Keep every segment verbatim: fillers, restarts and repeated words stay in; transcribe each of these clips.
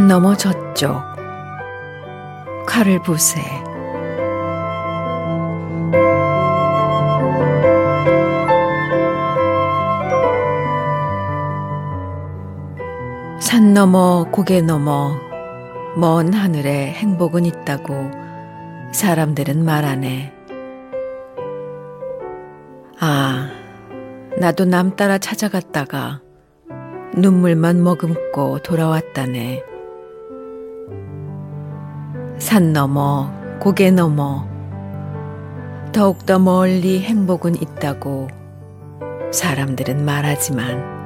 넘어 저쪽 칼을 보세. 산 넘어 고개 넘어 먼 하늘에 행복은 있다고 사람들은 말하네. 아, 나도 남 따라 찾아갔다가 눈물만 머금고 돌아왔다네. 산 넘어 고개 넘어 더욱더 멀리 행복은 있다고 사람들은 말하지만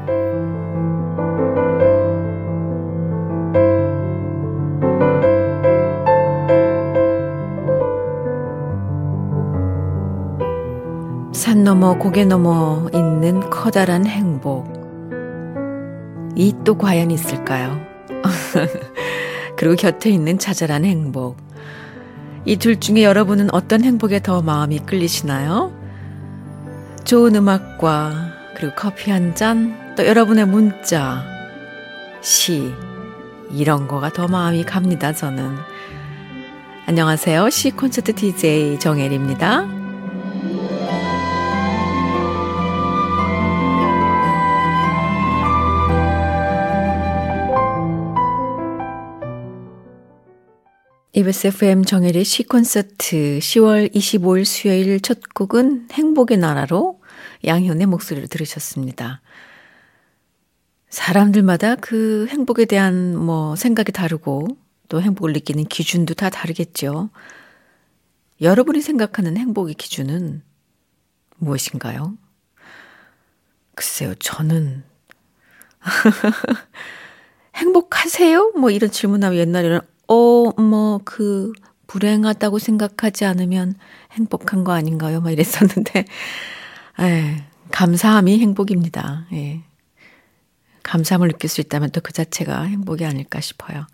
산 넘어 고개 넘어 있는 커다란 행복, 이 또 과연 있을까요? 그리고 곁에 있는 자잘한 행복, 이 둘 중에 여러분은 어떤 행복에 더 마음이 끌리시나요? 좋은 음악과 그리고 커피 한 잔, 또 여러분의 문자, 시, 이런 거가 더 마음이 갑니다. 저는. 안녕하세요. 시 콘서트 디제이 정혜리입니다. 이비에스 에프엠 정혜리 시콘서트 시월 이십오일 수요일 첫 곡은 행복의 나라로 양현의 목소리를 들으셨습니다. 사람들마다 그 행복에 대한 뭐 생각이 다르고 또 행복을 느끼는 기준도 다 다르겠죠. 여러분이 생각하는 행복의 기준은 무엇인가요? 글쎄요, 저는 행복하세요? 뭐 이런 질문하면 옛날에는 어, 뭐, 그, 불행하다고 생각하지 않으면 행복한 거 아닌가요? 막 이랬었는데, 에, 감사함이 행복입니다. 예. 감사함을 느낄 수 있다면 또 그 자체가 행복이 아닐까 싶어요.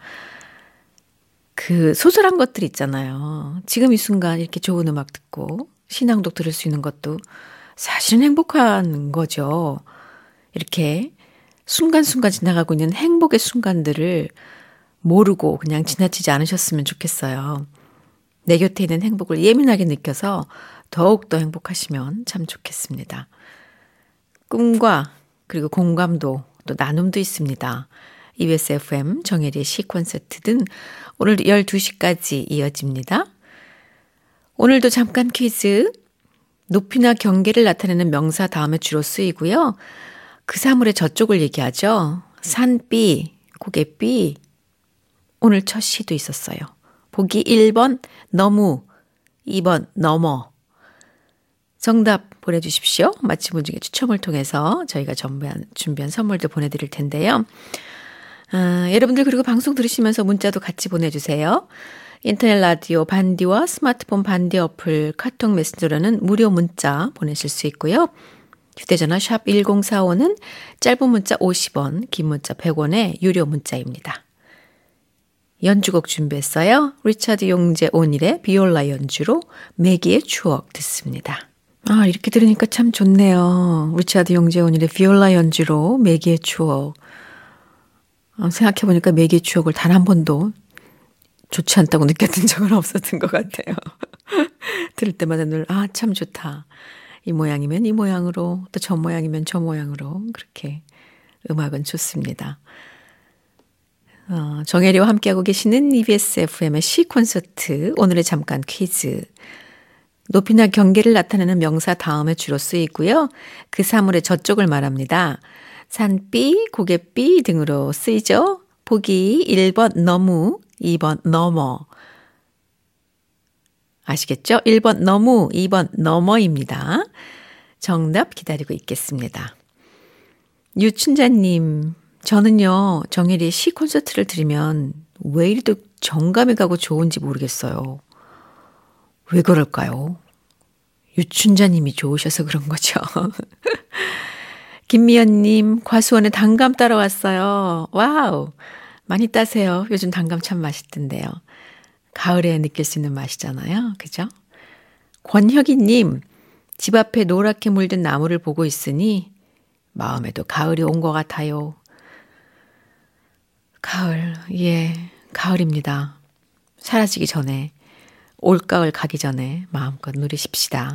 그 소소한 것들 있잖아요. 지금 이 순간 이렇게 좋은 음악 듣고 신앙독 들을 수 있는 것도 사실은 행복한 거죠. 이렇게 순간순간 지나가고 있는 행복의 순간들을 모르고 그냥 지나치지 않으셨으면 좋겠어요. 내 곁에 있는 행복을 예민하게 느껴서 더욱더 행복하시면 참 좋겠습니다. 꿈과 그리고 공감도 또 나눔도 있습니다. 이비에스 에프엠 정혜리의 시콘서트는 오늘 열두 시까지 이어집니다. 오늘도 잠깐 퀴즈. 높이나 경계를 나타내는 명사 다음에 주로 쓰이고요. 그 사물의 저쪽을 얘기하죠. 산비, 고갯비. 오늘 첫 시도 있었어요. 보기 일 번 너무, 이 번 넘어. 정답 보내주십시오. 맞힌 분 중에 추첨을 통해서 저희가 준비한, 준비한 선물도 보내드릴 텐데요. 아, 여러분들 그리고 방송 들으시면서 문자도 같이 보내주세요. 인터넷 라디오 반디와 스마트폰 반디 어플 카톡 메신저로는 무료 문자 보내실 수 있고요. 휴대전화 샵 일공사오는 짧은 문자 오십 원, 긴 문자 백 원의 유료 문자입니다. 연주곡 준비했어요. 리차드 용재 온일의 비올라 연주로 매기의 추억 듣습니다. 아, 이렇게 들으니까 참 좋네요. 리차드 용재 온일의 비올라 연주로 매기의 추억. 아, 생각해보니까 매기의 추억을 단 한 번도 좋지 않다고 느꼈던 적은 없었던 것 같아요. 들을 때마다 늘 아, 참 좋다. 이 모양이면 이 모양으로, 또 저 모양이면 저 모양으로 그렇게 음악은 좋습니다. 어, 정혜리와 함께하고 계시는 이비에스 에프엠의 시콘서트, 오늘의 잠깐 퀴즈. 높이나 경계를 나타내는 명사 다음에 주로 쓰이고요. 그 사물의 저쪽을 말합니다. 산비, 고갯비 등으로 쓰이죠. 보기 일 번 너무, 이 번 넘어. 아시겠죠? 일 번 너무, 이 번 넘어입니다. 정답 기다리고 있겠습니다. 유춘자님, 저는요, 정혜리의 시 콘서트를 들으면 왜 이리도 정감이 가고 좋은지 모르겠어요. 왜 그럴까요? 유춘자님이 좋으셔서 그런 거죠. 김미연님, 과수원에 단감 따러 왔어요. 와우, 많이 따세요. 요즘 단감 참 맛있던데요. 가을에 느낄 수 있는 맛이잖아요. 그죠? 권혁이님, 집 앞에 노랗게 물든 나무를 보고 있으니 마음에도 가을이 온 것 같아요. 가을, 예, 가을입니다. 사라지기 전에, 올가을 가기 전에 마음껏 누리십시다.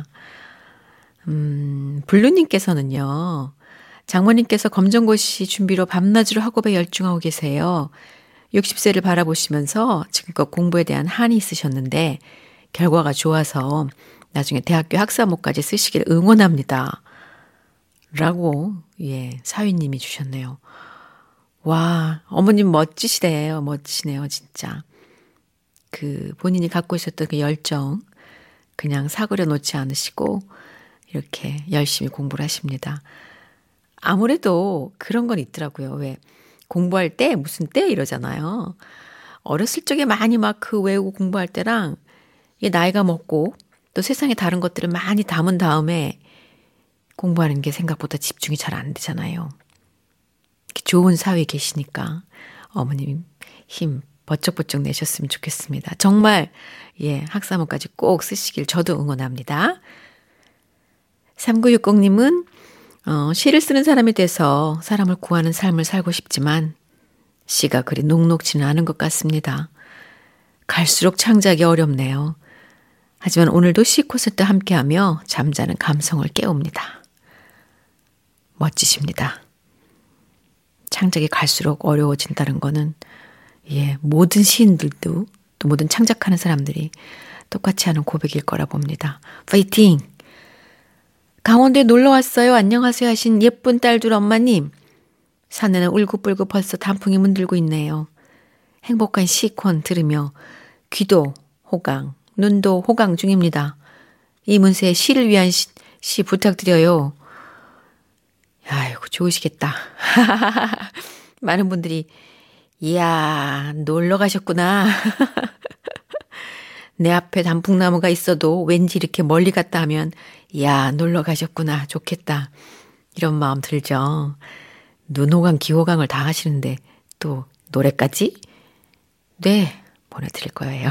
음, 블루님께서는요, 장모님께서 검정고시 준비로 밤낮으로 학업에 열중하고 계세요. 육십 세를 바라보시면서 지금껏 공부에 대한 한이 있으셨는데 결과가 좋아서 나중에 대학교 학사모까지 쓰시길 응원합니다. 라고 예 사위님이 주셨네요. 와, 어머님 멋지시대요. 멋지시네요, 진짜. 그 본인이 갖고 있었던 그 열정 그냥 사그려 놓지 않으시고 이렇게 열심히 공부를 하십니다. 아무래도 그런 건 있더라고요. 왜 공부할 때 무슨 때 이러잖아요. 어렸을 적에 많이 막 그 외우고 공부할 때랑 이게 나이가 먹고 또 세상에 다른 것들을 많이 담은 다음에 공부하는 게 생각보다 집중이 잘 안 되잖아요. 좋은 사위 계시니까 어머님 힘 버쩍버쩍 내셨으면 좋겠습니다. 정말 예 학사모까지 꼭 쓰시길 저도 응원합니다. 삼구육공님은 어, 시를 쓰는 사람이 돼서 사람을 구하는 삶을 살고 싶지만 시가 그리 녹록지는 않은 것 같습니다. 갈수록 창작이 어렵네요. 하지만 오늘도 시 콘서트 함께하며 잠자는 감성을 깨웁니다. 멋지십니다. 창작이 갈수록 어려워진다는 거는 예, 모든 시인들도 또 모든 창작하는 사람들이 똑같이 하는 고백일 거라 봅니다. 파이팅! 강원도에 놀러 왔어요. 안녕하세요 하신 예쁜 딸들 엄마님. 산에는 울긋불긋 벌써 단풍이 문들고 있네요. 행복한 시콘 들으며 귀도 호강, 눈도 호강 중입니다. 이문세의 시를 위한 시, 시 부탁드려요. 아이고 좋으시겠다. 많은 분들이 이야 놀러 가셨구나. 내 앞에 단풍나무가 있어도 왠지 이렇게 멀리 갔다 하면 이야 놀러 가셨구나 좋겠다 이런 마음 들죠. 눈호강 기호강을 다 하시는데 또 노래까지? 네 보내드릴 거예요.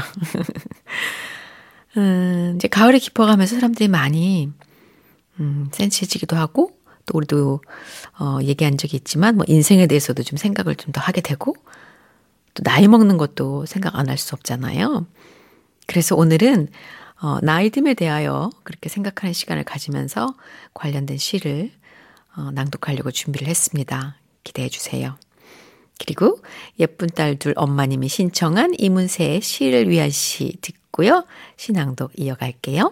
음, 이제 가을이 깊어가면서 사람들이 많이 음, 센치해지기도 하고 또 우리도 어, 얘기한 적이 있지만 뭐 인생에 대해서도 좀 생각을 좀 더 하게 되고 또 나이 먹는 것도 생각 안 할 수 없잖아요. 그래서 오늘은 어, 나이듦에 대하여 그렇게 생각하는 시간을 가지면서 관련된 시를 어, 낭독하려고 준비를 했습니다. 기대해 주세요. 그리고 예쁜 딸 둘 엄마님이 신청한 이문세의 시를 위한 시 듣고요. 시 낭독 이어갈게요.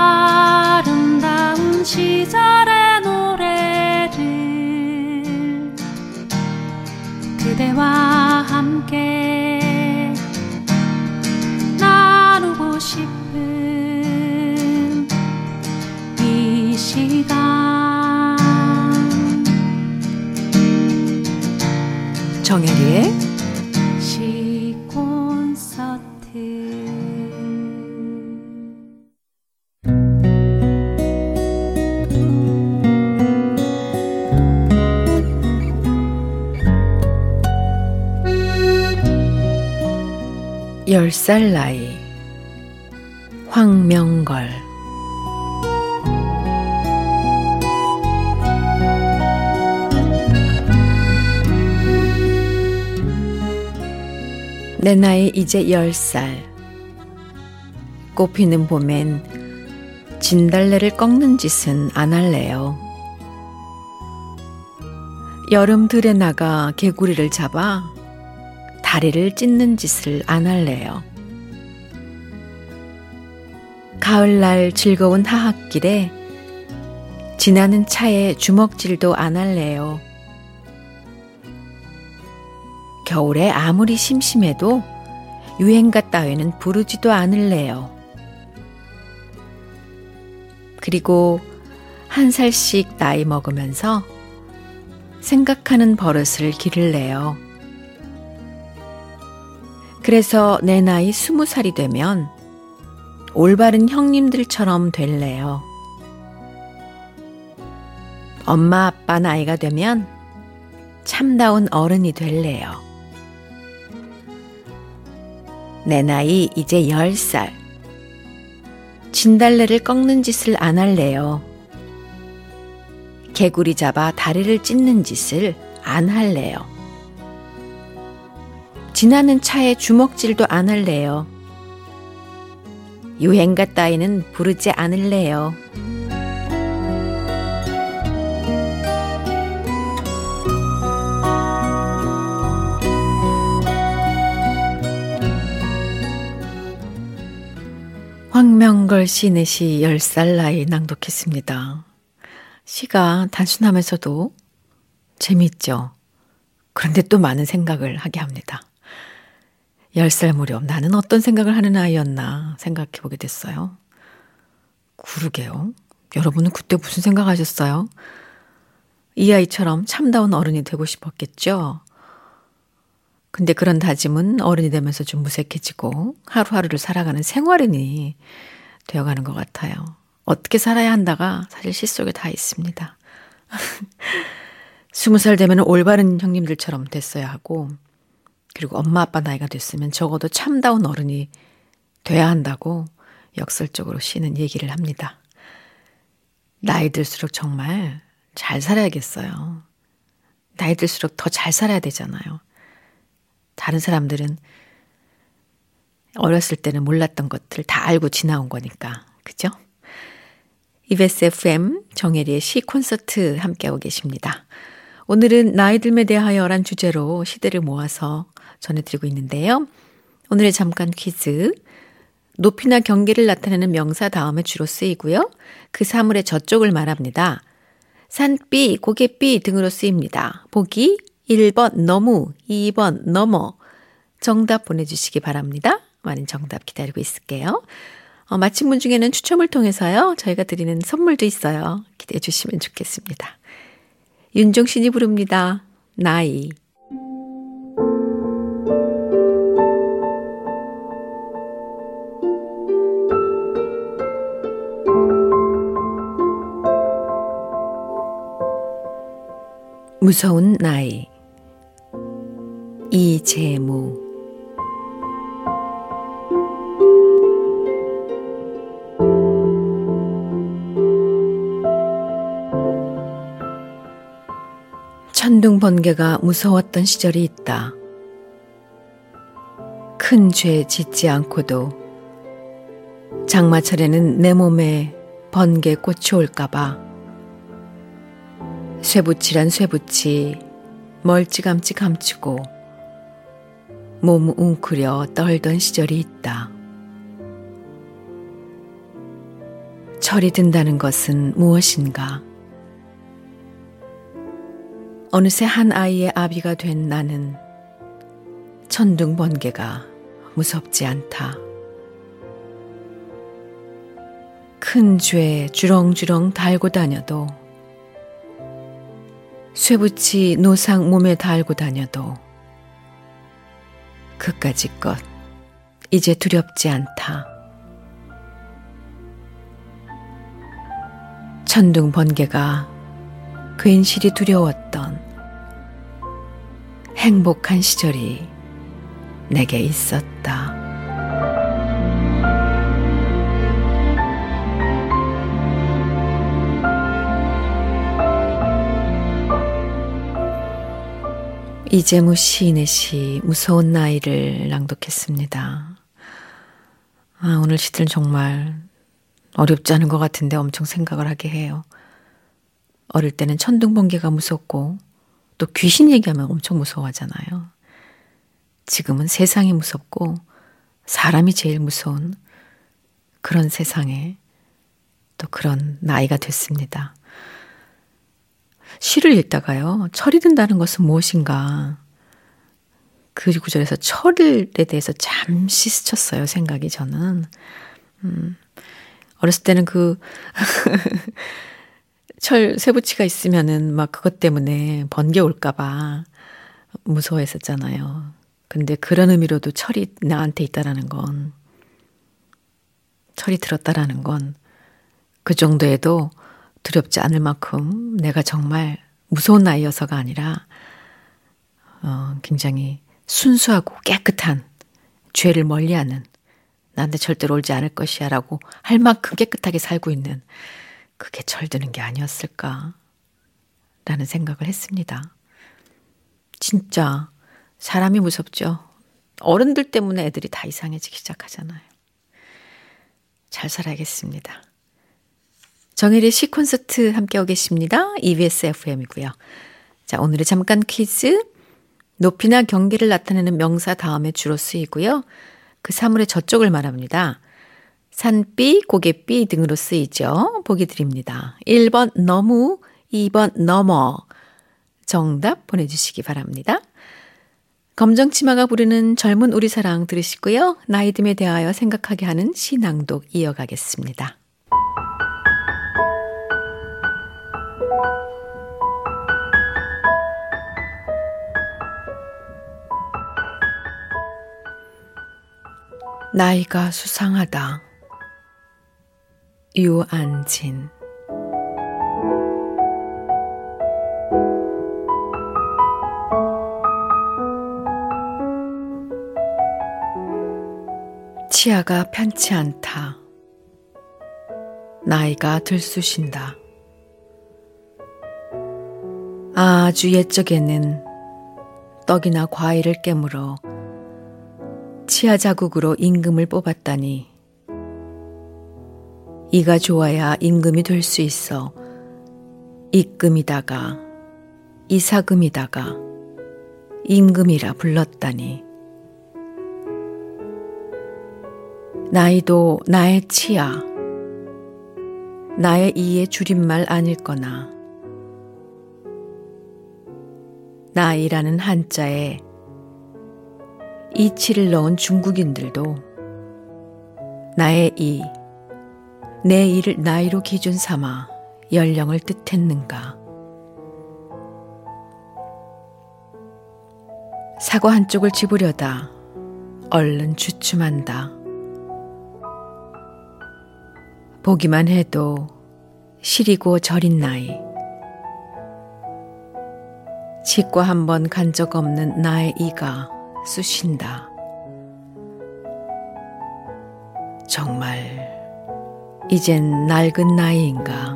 아름다운 시절의 노래를 그대와 함께 나누고 싶은 이 시간 정혜리의 시 콘서트. 열 살 나이 황명걸. 내 나이 이제 열 살. 꽃피는 봄엔 진달래를 꺾는 짓은 안 할래요. 여름 들에 나가 개구리를 잡아 다리를 찢는 짓을 안 할래요. 가을날 즐거운 하학길에 지나는 차에 주먹질도 안 할래요. 겨울에 아무리 심심해도 유행가 따위는 부르지도 않을래요. 그리고 한 살씩 나이 먹으면서 생각하는 버릇을 기를래요. 그래서 내 나이 스무 살이 되면 올바른 형님들처럼 될래요. 엄마 아빠 나이가 되면 참다운 어른이 될래요. 내 나이 이제 열 살. 진달래를 꺾는 짓을 안 할래요. 개구리 잡아 다리를 찢는 짓을 안 할래요. 지나는 차에 주먹질도 안 할래요. 유행가 따위는 부르지 않을래요. 황명걸 시인의 시 열 살 나이 낭독했습니다. 시가 단순하면서도 재미있죠. 그런데 또 많은 생각을 하게 합니다. 열 살 무렵 나는 어떤 생각을 하는 아이였나 생각해 보게 됐어요. 그러게요. 여러분은 그때 무슨 생각하셨어요? 이 아이처럼 참다운 어른이 되고 싶었겠죠? 근데 그런 다짐은 어른이 되면서 좀 무색해지고 하루하루를 살아가는 생활인이 되어가는 것 같아요. 어떻게 살아야 한다가 사실 시 속에 다 있습니다. 스무 살 되면 올바른 형님들처럼 됐어야 하고, 그리고 엄마 아빠 나이가 됐으면 적어도 참다운 어른이 돼야 한다고 역설적으로 시는 얘기를 합니다. 나이 들수록 정말 잘 살아야겠어요. 나이 들수록 더 잘 살아야 되잖아요. 다른 사람들은 어렸을 때는 몰랐던 것들 다 알고 지나온 거니까. 그죠? 이비에스 에프엠 정혜리의 시 콘서트 함께하고 계십니다. 오늘은 나이 듦에 대하여란 주제로 시들을 모아서 전해드리고 있는데요. 오늘의 잠깐 퀴즈. 높이나 경계를 나타내는 명사 다음에 주로 쓰이고요. 그 사물의 저쪽을 말합니다. 산비, 고갯비 등으로 쓰입니다. 보기 일 번 너무, 이 번 넘어. 정답 보내주시기 바랍니다. 많은 정답 기다리고 있을게요. 어, 마친 분 중에는 추첨을 통해서요. 저희가 드리는 선물도 있어요. 기대해 주시면 좋겠습니다. 윤종신이 부릅니다. 나이. 무서운 나이. 이재무. 천둥 번개가 무서웠던 시절이 있다. 큰 죄 짓지 않고도 장마철에는 내 몸에 번개 꽃이 올까봐 쇠붙이란 쇠붙이 멀찌감치 감추고 몸 웅크려 떨던 시절이 있다. 철이 든다는 것은 무엇인가? 어느새 한 아이의 아비가 된 나는 천둥 번개가 무섭지 않다. 큰 죄 주렁주렁 달고 다녀도, 쇠붙이 노상 몸에 달고 다녀도 그까짓 것 이제 두렵지 않다. 천둥 번개가 괜시리 두려웠던 행복한 시절이 내게 있었다. 이재무 시인의 시 무서운 나이를 낭독했습니다. 아, 오늘 시들은 정말 어렵지 않은 것 같은데 엄청 생각을 하게 해요. 어릴 때는 천둥 번개가 무섭고 또 귀신 얘기하면 엄청 무서워하잖아요. 지금은 세상이 무섭고 사람이 제일 무서운 그런 세상에 또 그런 나이가 됐습니다. 시를 읽다가요. 철이 든다는 것은 무엇인가? 그 구절에서 철에 대해서 잠시 스쳤어요. 생각이 저는. 음, 어렸을 때는 그 철 쇠붙이가 있으면은 막 그것 때문에 번개 올까봐 무서워했었잖아요. 근데 그런 의미로도 철이 나한테 있다라는 건, 철이 들었다라는 건 그 정도에도 두렵지 않을 만큼 내가 정말 무서운 아이여서가 아니라 어, 굉장히 순수하고 깨끗한, 죄를 멀리하는, 나한테 절대로 올지 않을 것이야 라고 할 만큼 깨끗하게 살고 있는, 그게 철드는 게 아니었을까 라는 생각을 했습니다. 진짜 사람이 무섭죠. 어른들 때문에 애들이 다 이상해지기 시작하잖아요. 잘 살아야겠습니다. 정혜리의 시콘서트 함께하고 계십니다. 이비에스 에프엠이고요. 자, 오늘의 잠깐 퀴즈. 높이나 경계를 나타내는 명사 다음에 주로 쓰이고요. 그 사물의 저쪽을 말합니다. 산비, 고갯비 등으로 쓰이죠. 보기 드립니다. 일 번 너무, 이 번 넘어. 정답 보내주시기 바랍니다. 검정치마가 부르는 젊은 우리 사랑 들으시고요. 나이듦에 대하여 생각하게 하는 시낭독 이어가겠습니다. 나이가 수상하다. 유안진. 치아가 편치 않다. 나이가 들쑤신다. 아주 옛적에는 떡이나 과일을 깨물어 치아 자국으로 임금을 뽑았다니 이가 좋아야 임금이 될 수 있어 입금이다가 이사금이다가 임금이라 불렀다니 나이도 나의 치아 나의 이의 줄임말 아닐거나 나이라는 한자에 이치를 넣은 중국인들도 나의 이, 내 이를 나이로 기준 삼아 연령을 뜻했는가. 사과 한쪽을 집으려다 얼른 주춤한다. 보기만 해도 시리고 저린 나이. 치과 한 번 간 적 없는 나의 이가 쑤신다. 정말 이젠 낡은 나이인가.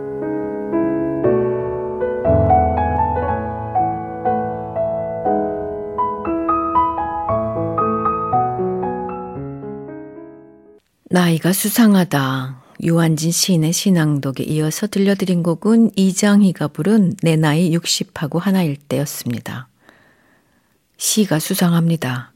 나이가 수상하다. 유한진 시인의 신앙독에 이어서 들려드린 곡은 이장희가 부른 내 나이 육십하고 하나일 때였습니다. 시가 수상합니다.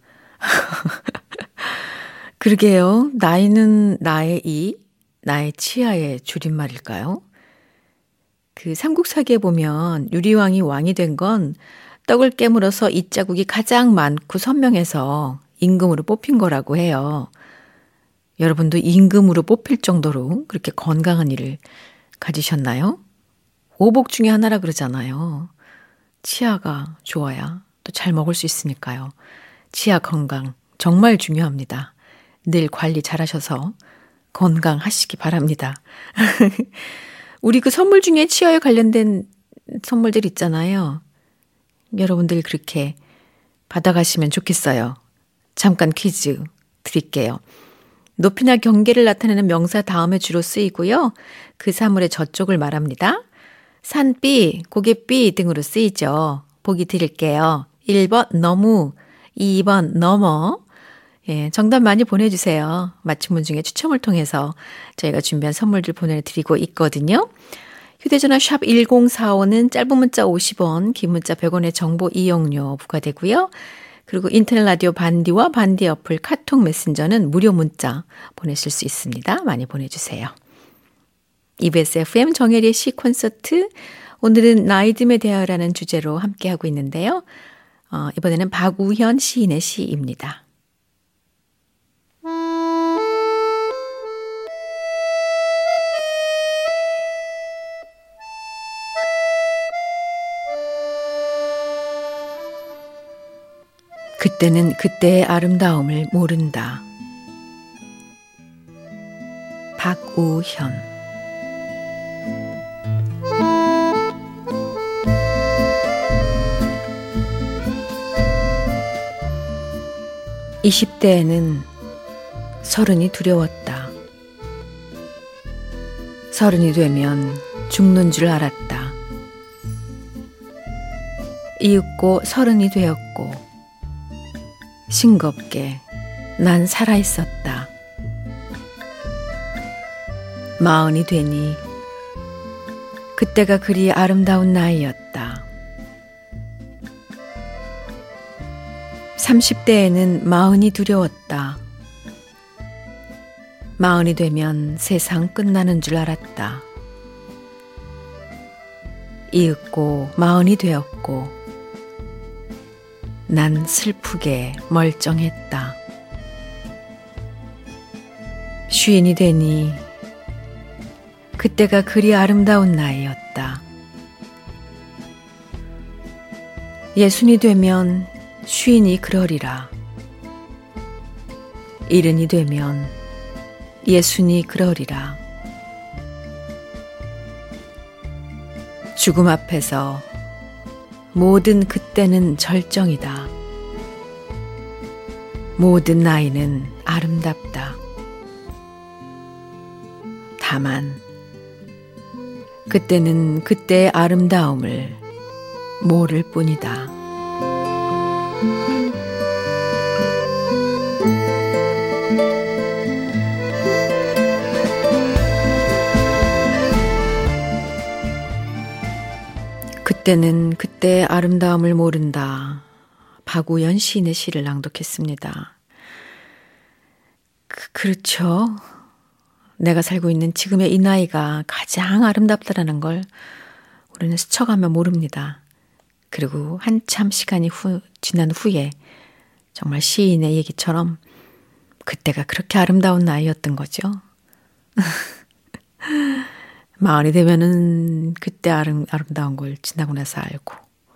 그러게요. 나이는 나의 이, 나의 치아의 줄임말일까요? 그 삼국사기에 보면 유리왕이 왕이 된 건 떡을 깨물어서 이 자국이 가장 많고 선명해서 임금으로 뽑힌 거라고 해요. 여러분도 임금으로 뽑힐 정도로 그렇게 건강한 이를 가지셨나요? 오복 중에 하나라 그러잖아요. 치아가 좋아야 또 잘 먹을 수 있으니까요. 치아 건강 정말 중요합니다. 늘 관리 잘하셔서 건강하시기 바랍니다. 우리 그 선물 중에 치아에 관련된 선물들 있잖아요. 여러분들 그렇게 받아가시면 좋겠어요. 잠깐 퀴즈 드릴게요. 높이나 경계를 나타내는 명사 다음에 주로 쓰이고요. 그 사물의 저쪽을 말합니다. 산비, 고갯비 등으로 쓰이죠. 보기 드릴게요. 일 번 너무, 이 번 넘어. 예, 정답 많이 보내주세요. 맞힌 분 중에 추첨을 통해서 저희가 준비한 선물들 보내드리고 있거든요. 휴대전화 샵 일공사오는 짧은 문자 오십 원, 긴 문자 백 원의 정보 이용료 부과되고요. 그리고 인터넷 라디오 반디와 반디 어플 카톡 메신저는 무료 문자 보내실 수 있습니다. 많이 보내주세요. 이비에스 에프엠 정혜리의 시 콘서트. 오늘은 나이듦에 대하여라는 주제로 함께하고 있는데요. 어, 이번에는 박우현 시인의 시입니다. 그때는 그때의 아름다움을 모른다. 박우현. 이십 대에는 서른이 두려웠다. 서른이 되면 죽는 줄 알았다. 이윽고 서른이 되었고 싱겁게 난 살아있었다. 마흔이 되니 그때가 그리 아름다운 나이였다. 삼십 대에는 마흔이 두려웠다. 마흔이 되면 세상 끝나는 줄 알았다. 이윽고 마흔이 되었고 난 슬프게 멀쩡했다. 쉰이 되니 그때가 그리 아름다운 나이였다. 예순이 되면 쉰이 그러리라. 일흔이 되면 예순이 그러리라. 죽음 앞에서 모든 그때는 절정이다. 모든 나이는 아름답다. 다만 그때는 그때의 아름다움을 모를 뿐이다. 그때는 그때의 아름다움을 모른다. 박우연 시인의 시를 낭독했습니다. 그, 그렇죠. 내가 살고 있는 지금의 이 나이가 가장 아름답다라는 걸 우리는 스쳐가며 모릅니다. 그리고 한참 시간이 후, 지난 후에 정말 시인의 얘기처럼 그때가 그렇게 아름다운 나이였던 거죠. 마흔이 되면은 그때 아름, 아름다운 걸 지나고 나서 알고.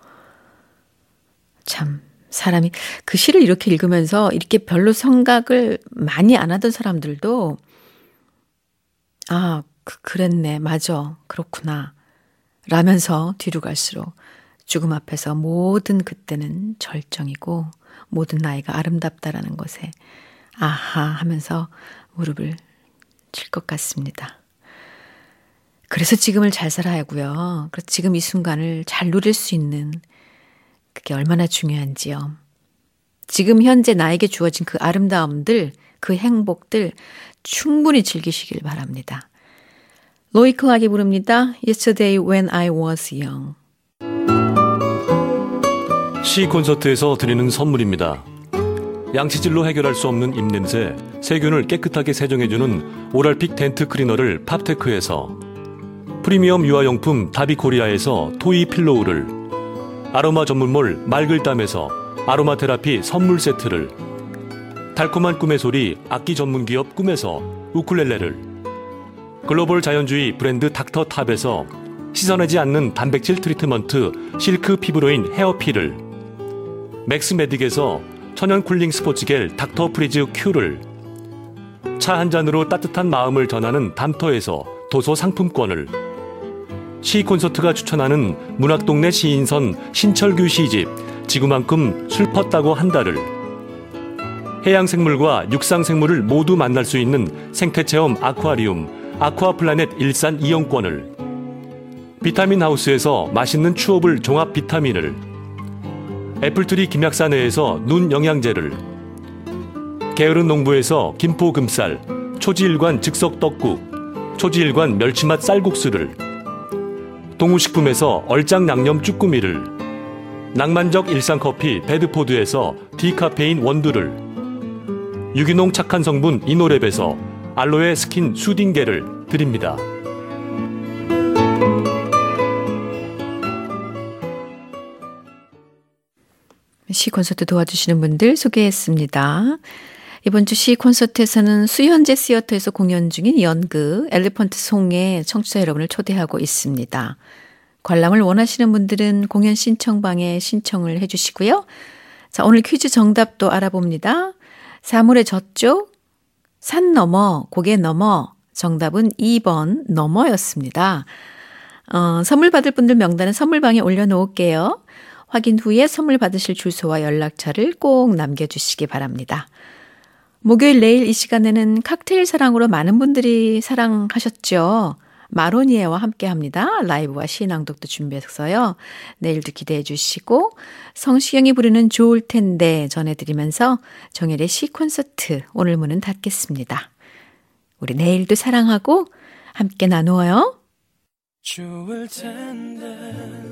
참 사람이 그 시를 이렇게 읽으면서 이렇게 별로 생각을 많이 안 하던 사람들도 아, 그, 그랬네. 맞아. 그렇구나. 라면서 뒤로 갈수록 죽음 앞에서 모든 그때는 절정이고 모든 나이가 아름답다라는 것에 아하 하면서 무릎을 칠 것 같습니다. 그래서 지금을 잘 살아야 하고요. 그래서 지금 이 순간을 잘 누릴 수 있는 그게 얼마나 중요한지요. 지금 현재 나에게 주어진 그 아름다움들, 그 행복들 충분히 즐기시길 바랍니다. 로이 클락이 부릅니다. Yesterday when I was young. 시 콘서트에서 드리는 선물입니다. 양치질로 해결할 수 없는 입냄새, 세균을 깨끗하게 세정해주는 오랄픽 덴트 클리너를 팝테크에서, 프리미엄 유아용품 다비코리아에서 토이 필로우를, 아로마 전문몰 맑을담에서 아로마 테라피 선물 세트를, 달콤한 꿈의 소리 악기 전문기업 꿈에서 우쿨렐레를, 글로벌 자연주의 브랜드 닥터탑에서 씻어내지 않는 단백질 트리트먼트 실크 피부로인 헤어필을, 맥스메딕에서 천연 쿨링 스포츠겔 닥터 프리즈 큐를, 차 한 잔으로 따뜻한 마음을 전하는 담터에서 도서 상품권을, 시 콘서트가 추천하는 문학동네 시인선 신철규 시집 지구만큼 슬펐다고 한 달을, 해양생물과 육상생물을 모두 만날 수 있는 생태체험 아쿠아리움 아쿠아플라넷 일산 이용권을, 비타민 하우스에서 맛있는 추업을 종합 비타민을, 애플트리 김약사내에서 눈 영양제를, 게으른 농부에서 김포금쌀 초지일관 즉석 떡국 초지일관 멸치맛 쌀국수를, 동우식품에서 얼짱 양념 쭈꾸미를, 낭만적 일상커피 배드포드에서 디카페인 원두를, 유기농 착한 성분 이노랩에서 알로에 스킨 수딩겔을 드립니다. 시 콘서트 도와주시는 분들 소개했습니다. 이번 주 시 콘서트에서는 수현재 시어터에서 공연 중인 연극 엘리펀트 송에 청취자 여러분을 초대하고 있습니다. 관람을 원하시는 분들은 공연 신청방에 신청을 해주시고요. 자, 오늘 퀴즈 정답도 알아봅니다. 사물의 저쪽, 산 너머, 고개 너머, 정답은 이 번 너머였습니다. 어, 선물 받을 분들 명단은 선물방에 올려놓을게요. 확인 후에 선물 받으실 주소와 연락처를 꼭 남겨주시기 바랍니다. 목요일 내일 이 시간에는 칵테일 사랑으로 많은 분들이 사랑하셨죠. 마로니에와 함께합니다. 라이브와 시낭독도 준비했어요. 내일도 기대해 주시고 성시경이 부르는 좋을 텐데 전해드리면서 정혜리의 시 콘서트 오늘 문은 닫겠습니다. 우리 내일도 사랑하고 함께 나누어요. 좋을 텐데